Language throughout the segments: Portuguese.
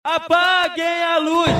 Apaguem a luz.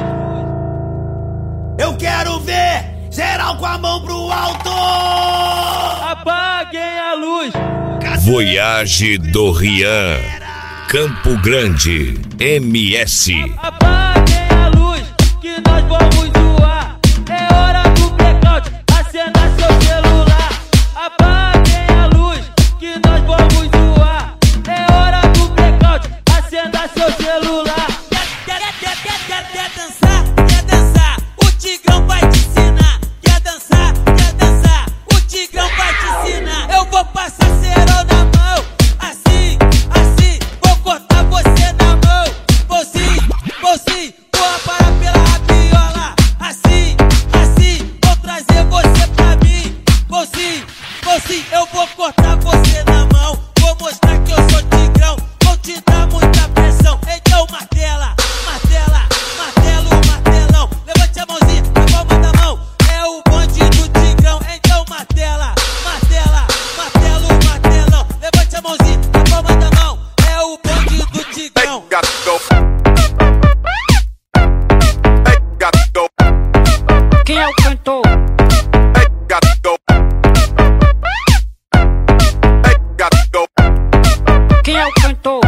Eu quero ver geral com a mão pro alto. Apaguem a luz. Voyage do Rian, Campo Grande, MS. Apaguem a luz, que nós vamos zoar. É hora do blackout, acenda seu celular. Apaguem a luz, que nós vamos zoar. É hora do blackout, acenda seu celular. Quer dançar? Quer dançar? O Tigrão vai te ensinar. Quer dançar? Quer dançar? O Tigrão vai te ensinar. Eu vou passar cerol na mão, assim, assim. Vou cortar você na mão, vou sim. Vou aparar pela rabiola, assim, assim. Vou trazer você pra mim, vou sim. Eu vou cortar você na mão, vou mostrar que eu sou Tigrão. Vou te dar muita pressão, então martela. Martelão, levante a mãozinha, a palma da mão. É o bonde do Tigrão, então martela. Martelão, levante a mãozinha, a palma da mão. É o bonde do Tigrão. Quem é o cantor? Quem é o cantor?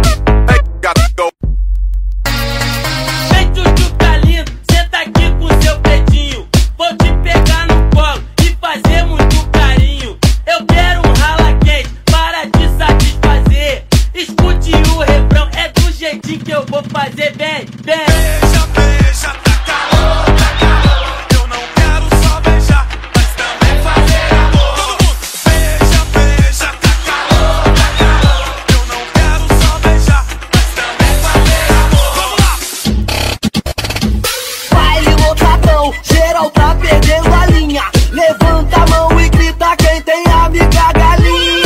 Vem Tchutchuca lindo, senta aqui com seu dedinho. Vou te pegar no colo e fazer muito carinho. Eu quero um rala quente para te satisfazer. Escute o refrão, é do jeitinho que eu vou fazer. Vem. Beija, tá calor. Eu não quero só beijar, mas também fazer amor. Todo mundo. Beija, tá calor. Eu não quero só beijar, mas também fazer amor. Vamos lá. Baile lotadão, geral tá perdendo a linha. Levanta a mão e grita quem tem amiga galinha.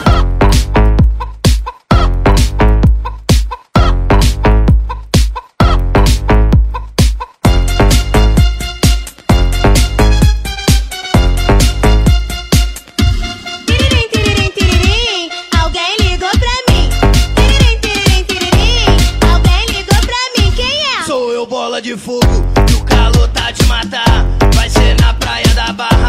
Tiririm, alguém ligou pra mim. Tiririm, alguém ligou pra mim. Quem é? Sou eu, bola de fogo, e o calor tá de matar. Vai ser na praia da Barra.